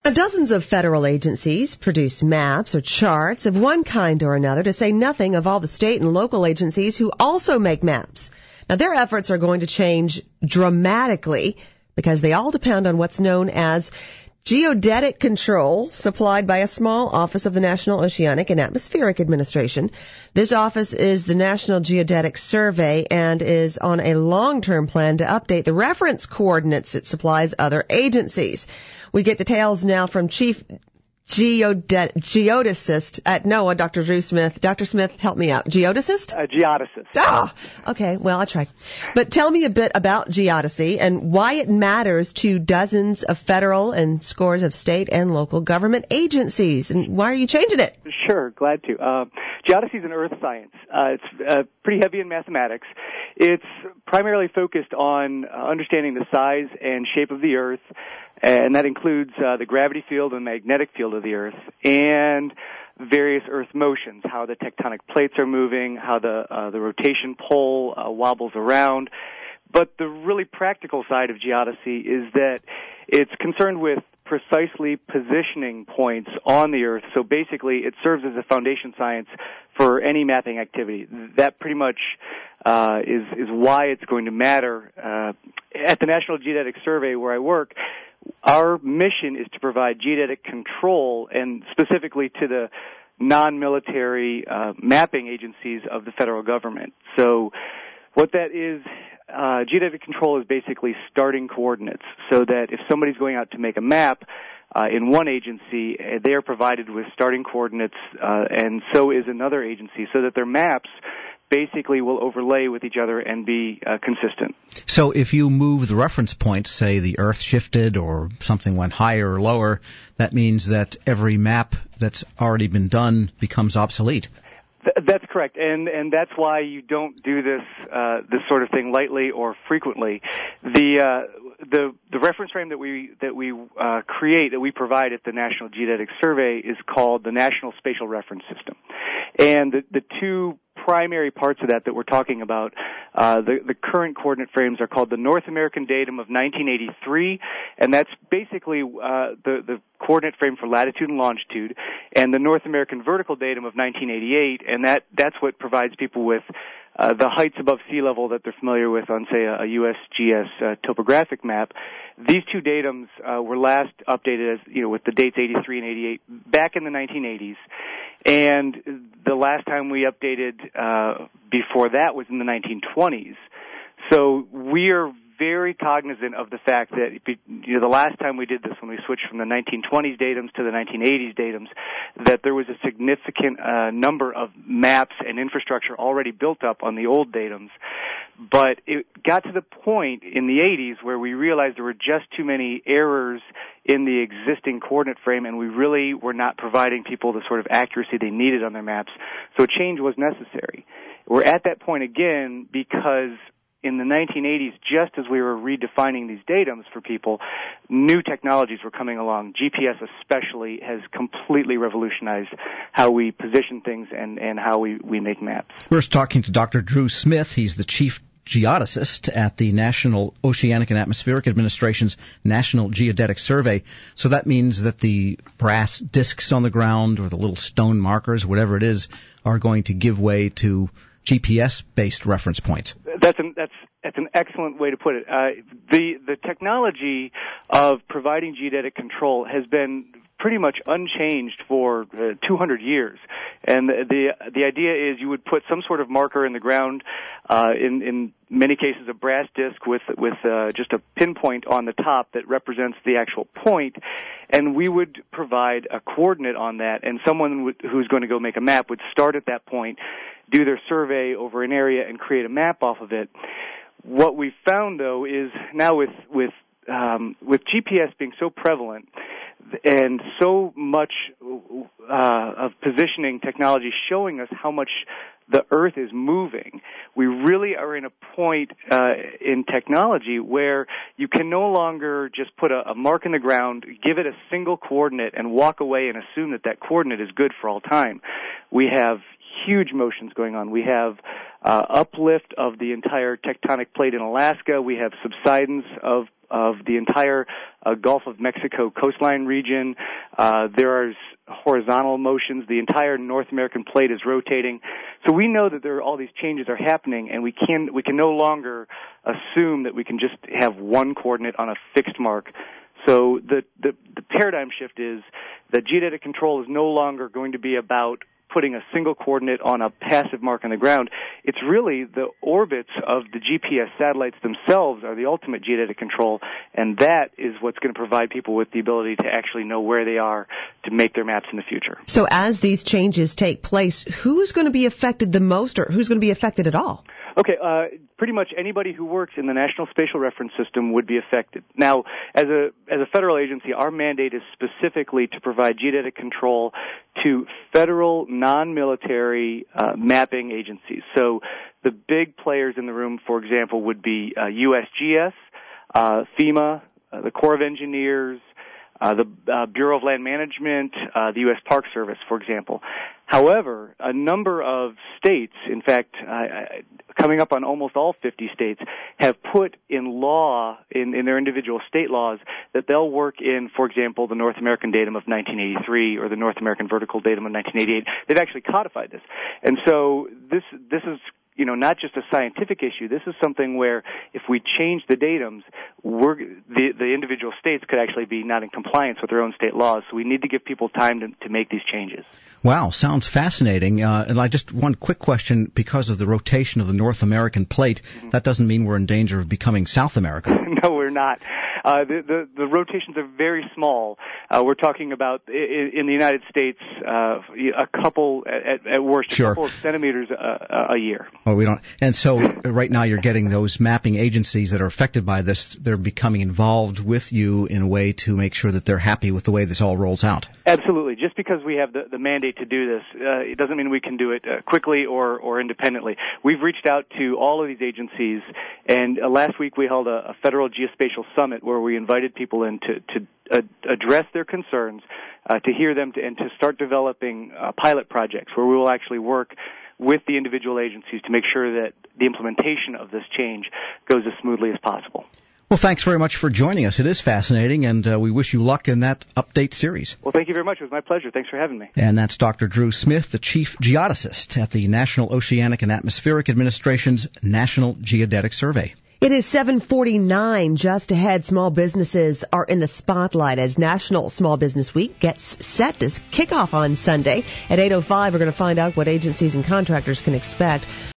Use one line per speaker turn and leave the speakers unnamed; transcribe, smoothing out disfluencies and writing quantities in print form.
Now, dozens of federal agencies produce maps or charts of one kind or another, to say nothing of all the state and local agencies who also make maps. Now, their efforts are going to change dramatically because they all depend on what's known as geodetic control supplied by a small office of the National Oceanic and Atmospheric Administration. This office is the National Geodetic Survey and is on a long-term plan to update the reference coordinates it supplies other agencies. We get details now from Chief Geodesist at NOAA, Dr. Drew Smith. Dr. Smith, help me out. Geodesist?
Geodesist.
Ah, okay. Well, I tried. But tell me a bit about geodesy and why it matters to dozens of federal and scores of state and local government agencies. And why are you changing it?
Sure, glad to. Geodesy is an earth science. It's pretty heavy in mathematics. It's primarily focused on understanding the size and shape of the earth, and that includes the gravity field and magnetic field of the earth, and various earth motions, how the tectonic plates are moving, how the rotation pole wobbles around. But the really practical side of geodesy is that it's concerned with precisely positioning points on the earth. So basically, it serves as a foundation science for any mapping activity. That pretty much is why it's going to matter. At the National Geodetic Survey, where I work, our mission is to provide geodetic control, and specifically to the non-military mapping agencies of the federal government. So what that is, geodetic control is basically starting coordinates, so that if somebody's going out to make a map in one agency, they are provided with starting coordinates, and so is another agency, so that their maps basically will overlay with each other and be consistent.
So if you move the reference point, say the Earth shifted or something went higher or lower, that means that every map that's already been done becomes obsolete.
That's correct, and that's why you don't do this sort of thing lightly or frequently. The reference frame that we create, that we provide at the National Geodetic Survey, is called the National Spatial Reference System, and the two primary parts of that we're talking about, the current coordinate frames are called the North American Datum of 1983, and that's basically the coordinate frame for latitude and longitude, and the North American Vertical Datum of 1988, and that's what provides people with the heights above sea level that they're familiar with on, say, a USGS topographic map. These two datums were last updated as, with the dates 83 and 88 back in the 1980s. And the last time we updated before that was in the 1920s. So we are very cognizant of the fact that, the last time we did this, when we switched from the 1920s datums to the 1980s datums, that there was a significant number of maps and infrastructure already built up on the old datums. But it got to the point in the 80s where we realized there were just too many errors in the existing coordinate frame, and we really were not providing people the sort of accuracy they needed on their maps. So a change was necessary. We're at that point again because in the 1980s, just as we were redefining these datums for people, new technologies were coming along. GPS especially has completely revolutionized how we position things and how we make maps.
We're talking to Dr. Drew Smith. He's the chief geodesist at the National Oceanic and Atmospheric Administration's National Geodetic Survey. So that means that the brass discs on the ground or the little stone markers, whatever it is, are going to give way to GPS-based reference points.
That's an excellent way to put it. The technology of providing geodetic control has been pretty much unchanged for 200 years, and the idea is you would put some sort of marker in the ground, in many cases a brass disc with just a pinpoint on the top that represents the actual point, and we would provide a coordinate on that, and someone who's going to go make a map would start at that point, do their survey over an area, and create a map off of it. What we found, though, is now with GPS being so prevalent and so much of positioning technology showing us how much the Earth is moving, we really are in a point in technology where you can no longer just put a mark in the ground, give it a single coordinate, and walk away and assume that coordinate is good for all time. We have huge motions going on. We have uplift of the entire tectonic plate in Alaska. We have subsidence of the entire Gulf of Mexico coastline region. There are horizontal motions. The entire North American plate is rotating. So we know that all these changes are happening, and we can no longer assume that we can just have one coordinate on a fixed mark. So the paradigm shift is that geodetic control is no longer going to be about putting a single coordinate on a passive mark on the ground. It's really the orbits of the GPS satellites themselves are the ultimate geodetic control, and that is what's going to provide people with the ability to actually know where they are to make their maps in the future.
So as these changes take place, who's going to be affected the most, or who's going to be affected at all?
Okay, pretty much anybody who works in the National Spatial Reference System would be affected. Now, as a federal agency, our mandate is specifically to provide geodetic control to federal non-military mapping agencies. So the big players in the room, for example, would be USGS, FEMA, the Corps of Engineers, the Bureau of Land Management, the U.S. Park Service, for example. However, a number of states, in fact, coming up on almost all 50 states, have put in law, in their individual state laws, that they'll work in, for example, the North American Datum of 1983 or the North American Vertical Datum of 1988. They've actually codified this. And so this is not just a scientific issue. This is something where if we change the datums, the individual states could actually be not in compliance with their own state laws. So we need to give people time to make these changes.
Wow, sounds fascinating. And just one quick question, because of the rotation of the North American plate, that doesn't mean we're in danger of becoming South America.
No, we're not. The rotations are very small. We're talking about, in the United States, a couple, at worst,
Sure.
a couple of centimeters a year.
Well, we don't. And so right now you're getting those mapping agencies that are affected by this. They're becoming involved with you in a way to make sure that they're happy with the way this all rolls out.
Absolutely. Just because we have the mandate to do this, it doesn't mean we can do it quickly or independently. We've reached out to all of these agencies, and last week we held a federal geospatial summit where we invited people in to address their concerns, to hear them, and to start developing pilot projects where we will actually work with the individual agencies to make sure that the implementation of this change goes as smoothly as possible.
Well, thanks very much for joining us. It is fascinating, and we wish you luck in that update series.
Well, thank you very much. It was my pleasure. Thanks for having me.
And that's Dr. Drew Smith, the Chief Geodesist at the National Oceanic and Atmospheric Administration's National Geodetic Survey.
It is 7:49. Just ahead, small businesses are in the spotlight as National Small Business Week gets set to kick off on Sunday. At 8:05, we're going to find out what agencies and contractors can expect.